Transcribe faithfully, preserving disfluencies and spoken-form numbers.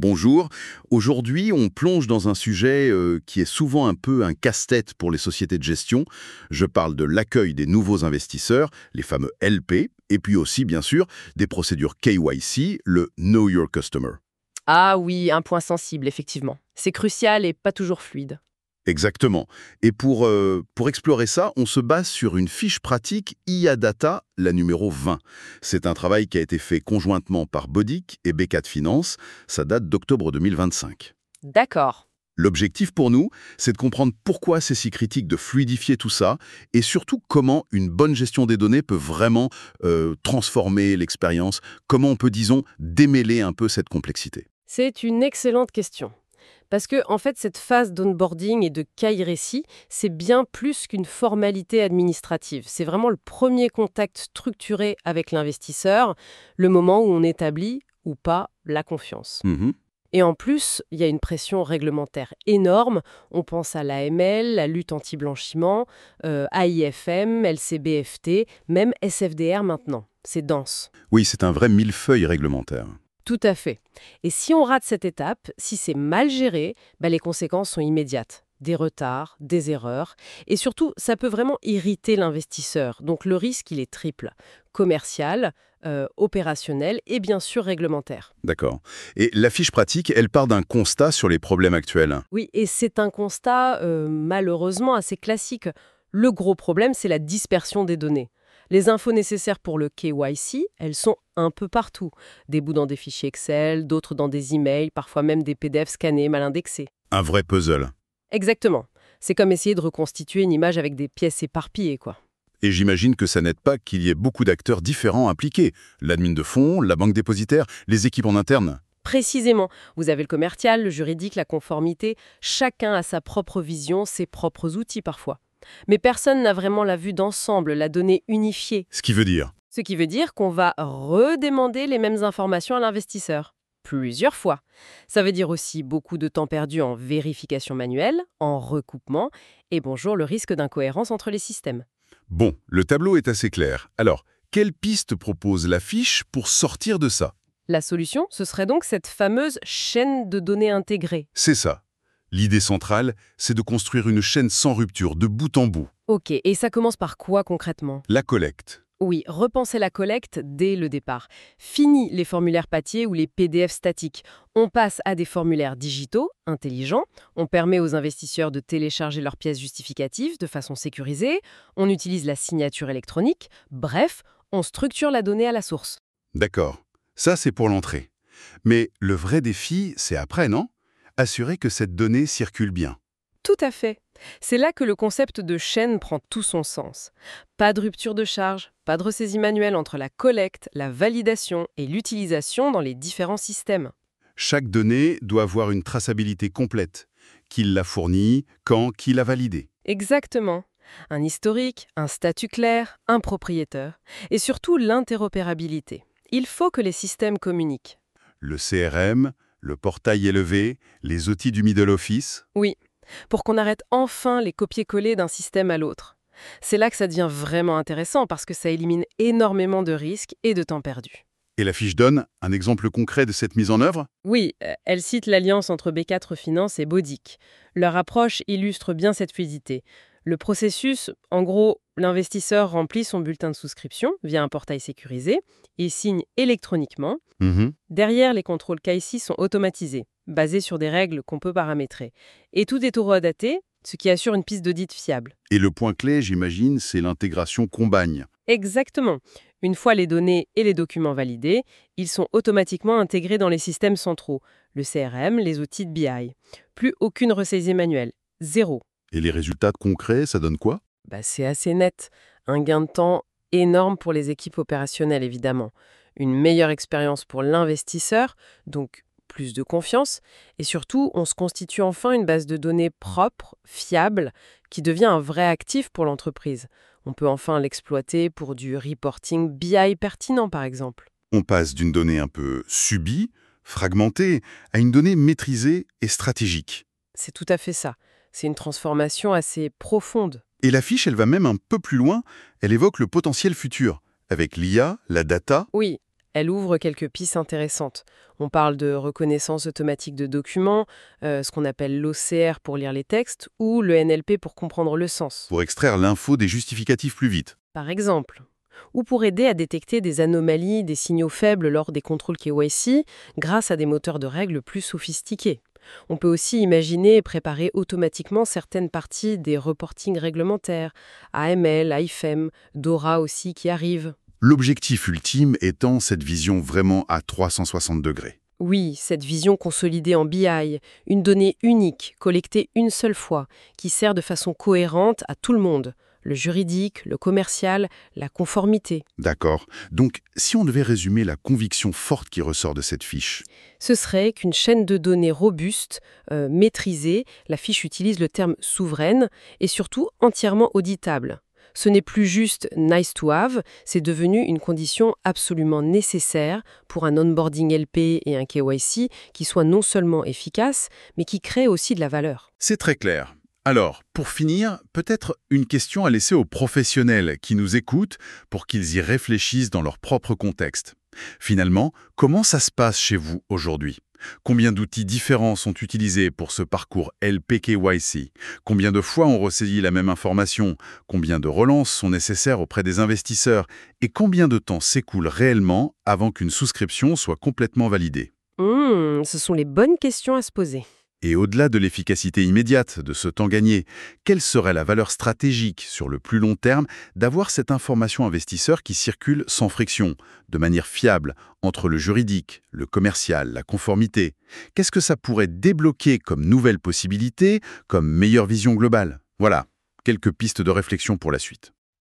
Bonjour. Aujourd'hui, on plonge dans un sujet euh, qui est souvent un peu un casse-tête pour les sociétés de gestion. Je parle de l'accueil des nouveaux investisseurs, les fameux L P, et puis aussi, bien sûr, des procédures K Y C, le Know Your Customer. Ah oui, un point sensible, effectivement. C'est crucial et pas toujours fluide. Exactement. Et pour, euh, pour explorer ça, on se base sur une fiche pratique I A Data, la numéro vingt. C'est un travail qui a été fait conjointement par Bodic et B quatre Finance. Ça date d'octobre deux mille vingt-cinq. D'accord. L'objectif pour nous, c'est de comprendre pourquoi c'est si critique de fluidifier tout ça et surtout comment une bonne gestion des données peut vraiment euh, transformer l'expérience, comment on peut, disons, démêler un peu cette complexité. C'est une excellente question. Parce que, en fait, cette phase d'onboarding et de K Y C, c'est bien plus qu'une formalité administrative. C'est vraiment le premier contact structuré avec l'investisseur, le moment où on établit, ou pas, la confiance. Mhm. Et en plus, il y a une pression réglementaire énorme. On pense à l'A M L, la lutte anti-blanchiment, euh, A I F M, L C B F T, même S F D R maintenant. C'est dense. Oui, c'est un vrai millefeuille réglementaire. Tout à fait. Et si on rate cette étape, si c'est mal géré, bah les conséquences sont immédiates. Des retards, des erreurs. Et surtout, ça peut vraiment irriter l'investisseur. Donc le risque, il est triple. Commercial, euh, opérationnel et bien sûr réglementaire. D'accord. Et la fiche pratique, elle part d'un constat sur les problèmes actuels. Oui, et c'est un constat euh, malheureusement assez classique. Le gros problème, c'est la dispersion des données. Les infos nécessaires pour le K Y C, elles sont un peu partout. Des bouts dans des fichiers Excel, d'autres dans des emails, parfois même des P D F scannés, mal indexés. Un vrai puzzle. Exactement. C'est comme essayer de reconstituer une image avec des pièces éparpillées, quoi. Et j'imagine que ça n'aide pas qu'il y ait beaucoup d'acteurs différents impliqués. L'admin de fonds, la banque dépositaire, les équipes en interne. Précisément, vous avez le commercial, le juridique, la conformité. Chacun a sa propre vision, ses propres outils parfois. Mais personne n'a vraiment la vue d'ensemble, la donnée unifiée. Ce qui veut dire. Ce qui veut dire qu'on va redemander les mêmes informations à l'investisseur. Plusieurs fois. Ça veut dire aussi beaucoup de temps perdu en vérification manuelle, en recoupement, et bonjour le risque d'incohérence entre les systèmes. Bon, le tableau est assez clair. Alors, quelle piste propose la fiche pour sortir de ça? La solution, ce serait donc cette fameuse chaîne de données intégrée. C'est ça. L'idée centrale, c'est de construire une chaîne sans rupture, de bout en bout. Ok, et ça commence par quoi concrètement? La collecte. Oui, repenser la collecte dès le départ. Fini les formulaires papier ou les P D F statiques. On passe à des formulaires digitaux, intelligents. On permet aux investisseurs de télécharger leurs pièces justificatives de façon sécurisée. On utilise la signature électronique. Bref, on structure la donnée à la source. D'accord. Ça, c'est pour l'entrée. Mais le vrai défi, c'est après, non? Assurer que cette donnée circule bien. Tout à fait. C'est là que le concept de chaîne prend tout son sens. Pas de rupture de charge, pas de ressaisie manuelle entre la collecte, la validation et l'utilisation dans les différents systèmes. Chaque donnée doit avoir une traçabilité complète. Qui l'a fournie, quand, qui l'a validée. Exactement. Un historique, un statut clair, un propriétaire. Et surtout l'interopérabilité. Il faut que les systèmes communiquent. Le C R M, le portail élevé, les outils du middle office. Oui, pour qu'on arrête enfin les copier-coller d'un système à l'autre. C'est là que ça devient vraiment intéressant parce que ça élimine énormément de risques et de temps perdu. Et la fiche donne un exemple concret de cette mise en œuvre? Oui, euh, elle cite l'alliance entre B quatre Finance et Bodic. Leur approche illustre bien cette fluidité. Le processus, en gros, l'investisseur remplit son bulletin de souscription via un portail sécurisé et signe électroniquement. Mhm. Derrière, les contrôles K Y C sont automatisés, basés sur des règles qu'on peut paramétrer. Et tout est horodaté, ce qui assure une piste d'audit fiable. Et le point clé, j'imagine, c'est l'intégration Combine. Exactement. Une fois les données et les documents validés, ils sont automatiquement intégrés dans les systèmes centraux, le C R M, les outils de B I. Plus aucune ressaisie manuelle. Zéro. Et les résultats concrets, ça donne quoi? Bah, c'est assez net. Un gain de temps énorme pour les équipes opérationnelles, évidemment. Une meilleure expérience pour l'investisseur, donc plus de confiance. Et surtout, on se constitue enfin une base de données propre, fiable, qui devient un vrai actif pour l'entreprise. On peut enfin l'exploiter pour du reporting B I pertinent, par exemple. On passe d'une donnée un peu subie, fragmentée, à une donnée maîtrisée et stratégique. C'est tout à fait ça. C'est une transformation assez profonde. Et la fiche, elle va même un peu plus loin, elle évoque le potentiel futur, avec l'I A, la data. Oui, Elle ouvre quelques pistes intéressantes. On parle de reconnaissance automatique de documents, euh, ce qu'on appelle l'O C R pour lire les textes, ou le N L P pour comprendre le sens, Pour extraire l'info des justificatifs plus vite. par exemple. Ou pour aider à détecter des anomalies, des signaux faibles lors des contrôles K Y C, grâce à des moteurs de règles plus sophistiqués. On peut aussi imaginer et préparer automatiquement certaines parties des reportings réglementaires, A M L, I F M, DORA aussi qui arrivent. L'objectif ultime étant cette vision vraiment à trois cent soixante degrés. Oui, cette vision consolidée en B I, une donnée unique, collectée une seule fois, qui sert de façon cohérente à tout le monde, le juridique, le commercial, la conformité. D'accord. Donc, si on devait résumer la conviction forte qui ressort de cette fiche, Ce serait qu'une chaîne de données robuste, euh, maîtrisée, la fiche utilise le terme souveraine, et surtout entièrement auditable. Ce n'est plus juste nice to have, c'est devenu une condition absolument nécessaire pour un onboarding L P et un K Y C qui soit non seulement efficace, mais qui crée aussi de la valeur. c'est très clair. Alors, pour finir, peut-être une question à laisser aux professionnels qui nous écoutent pour qu'ils y réfléchissent dans leur propre contexte. Finalement, comment ça se passe chez vous aujourd'hui? Combien d'outils différents sont utilisés pour ce parcours L P K Y C? Combien de fois on ressaisit la même information? Combien de relances sont nécessaires auprès des investisseurs? Et combien de temps s'écoule réellement avant qu'une souscription soit complètement validée? Hmm, ce sont les bonnes questions à se poser. Et au-delà de l'efficacité immédiate de ce temps gagné, quelle serait la valeur stratégique sur le plus long terme d'avoir cette information investisseur qui circule sans friction, de manière fiable, entre le juridique, le commercial, la conformité? Qu'est-ce que ça pourrait débloquer comme nouvelles possibilités, comme meilleure vision globale? Voilà, quelques pistes de réflexion pour la suite.